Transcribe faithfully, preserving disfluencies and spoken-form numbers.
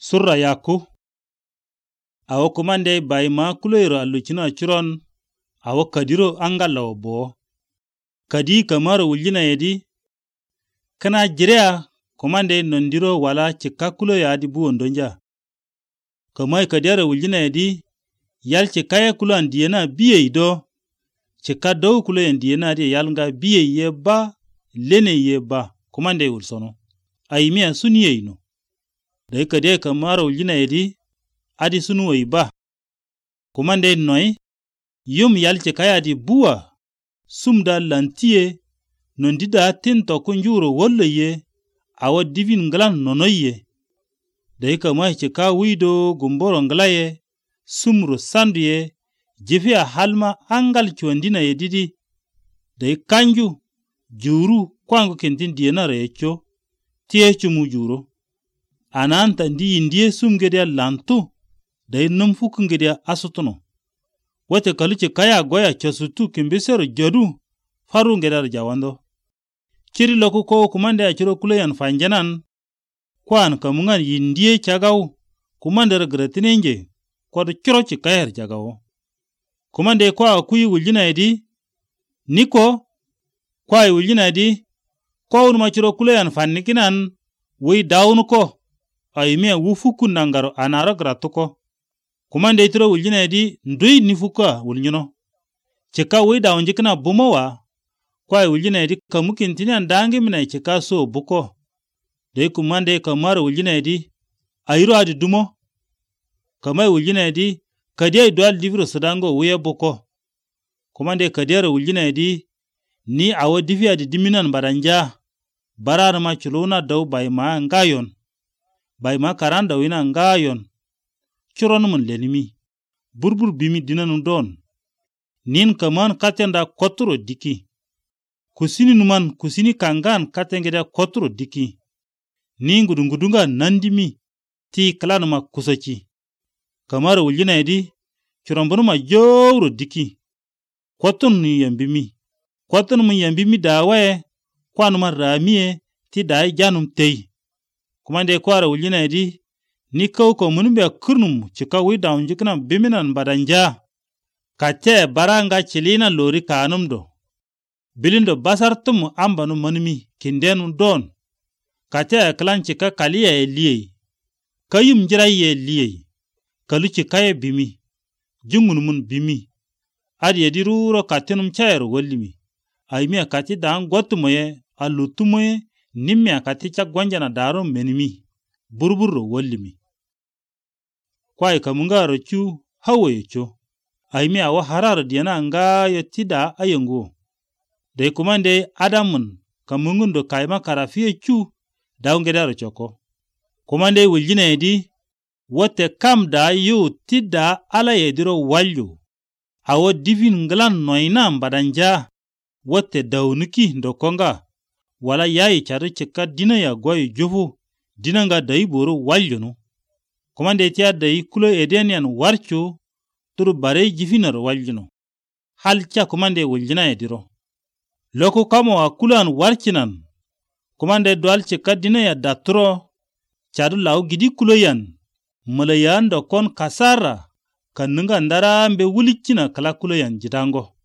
Surra yaku. Awo kumande bayma kuloiro aluchina churon. Awo kadiro angalo bo. Kadi kamaro uljina yedi. Kana jirea kumande nondiro wala chika kulo yadi buondonja. Kamai kadira uljina yedi. Yal chikaya kulo andiena biye ido. Chika do kulo andiena adi yalnga biye ye ba. Lene ye ba. Kumande ulsono. Aimia suni ye ino. Dai kadira kamaro uljina yedi. Adi sunu wa iba. Kumande noi. Yum yal chikaya di buwa. Sumda lantiye. Nondida tinto kunjuro wolo ye. Awa divin nglan nono ye. Dai kamai chika wido gumboro nglaye. Sumro sandu ye. Jifia halma angal chuandina ye didi. Dai kanju. Juru kwangu kentin diena recho. Tiye chumu juro. Ananta ndi indiye sumgedia lantu. Dai numfukungedia asutuno. Wate kaluche kaya goya chasutu kimbisero jodu. Faru ngedar jawando. Chiri loku ko kumande achiro kuleyan fanjanan. Kwaan kamungan yindiye chagau. Kumande regratinenge. Kwadu chiro chikayar jagao. Kumande kwa akuyi uljina edi. Niko. Kwa uljina edi. Kwa unumachiro kuleyan fannikinan. Wei daunuko. Aimia wufuku nangaro anaro gratuko. Kumande itiro uljina edi. Ndui nifuka uljino. Chika wei daunjikina bumowa. Kwa uljina edi kamukintini andangi mina chika so buko. Dei kumande kamaro uljina edi. Airo adi dumo. Kamai uljina edi. Kadia idwal diviro sadango uya buko. Kumande kadia uljina edi. Ni awa divi adi diminan baranja. Bararama chuluna daw bayma ngayon. Bayma karanda wina ngayon. Churonumun lenimi. Burbur bimi dinanu don. Nin kaman katenda koturo diki. Kusini numan kusini kangan katengeda koturo diki. Nin gudungudunga nandimi. Ti kalanuma kusachi. Kamara uljina edi. Churombunuma jowro diki. Kotun ni yambimi. Kotun mu yambimi dawe. Kwanuma ramie. Ti dai janum tei. Kumande kwara uljina edi. Ni kauko munumbe kurnum chika wida unjikina biminan badanja. Kate baranga chilina lori kanumdo. Bilindo basartum ambanu manumi kindenu don. Kate klan chika kaliya e liye. Kayum jira ye liye. Kalu chika ye bimi. Jungunumun bimi. Adi yediruro katenum chayro walimi. Aimia kati daan gotumoye, alutumoye, nimmia kati chak gwanjana daro menimi. Burburo walimi. Kwa ikamunga rochu hawa yecho. Aimia awa hararo diana nga yotida ayongo. Dei kumande adamun kamungundo kaima karafiye chu daungeda rochoko. Kumande uljina edi. Wote kam da yu tida ala yediro walyo. Awa divin nglan noina mbadanja. Wote daunuki ndokonga. Wala yayi chari chika dina ya goyi jofu. Dina nga dayi boro walyo no. Kumande tia dayi kulo edenian warcho. Turu bare jifinar walyo no. Halcha kumande uljina ediro. Loko kamo wa kulan warchinan. Kumande dual chika dina ya daturo. Chadu lau gidi kulo yan. Malayan dokon kasara. Kanunga ndara mbe wulichina kala kulo yan jidango.